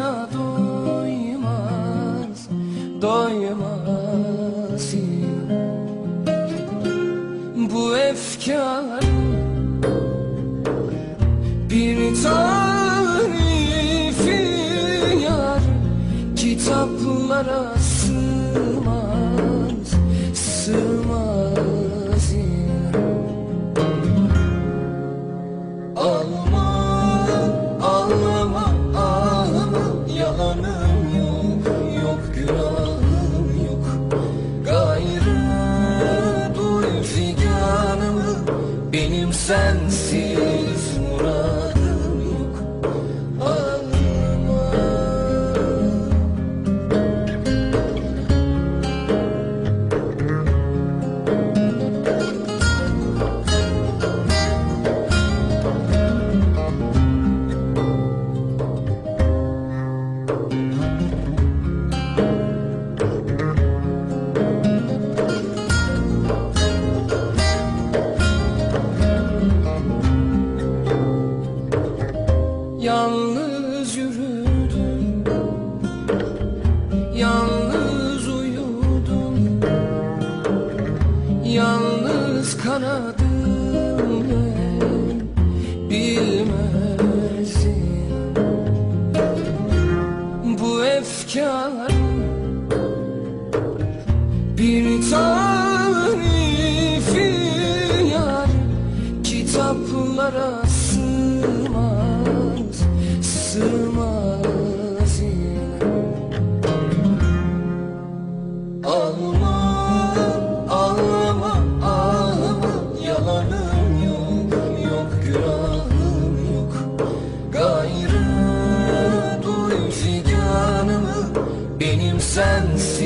sana doymaz, doymaz yine. Bu efkar bir tarifi yar, kitaplara sığmaz, sığmaz yine. Ağlama, ağlama, ağlama, yalanım yok, yok günahım yok. Gayrı duy figanımı, benim sensiz muradım yok. Ağlama. Yalnız yürüdüm, yalnız uyudum, yalnız kanadım ben bilmezdim. Bu efkar bir tarifi yar, kitaplara sığmaz, sığmaz yine. Ağlama, ağlama, ağlama, yalanım yok, yok günahım yok. Gayrı duy figanımı, benim sensiz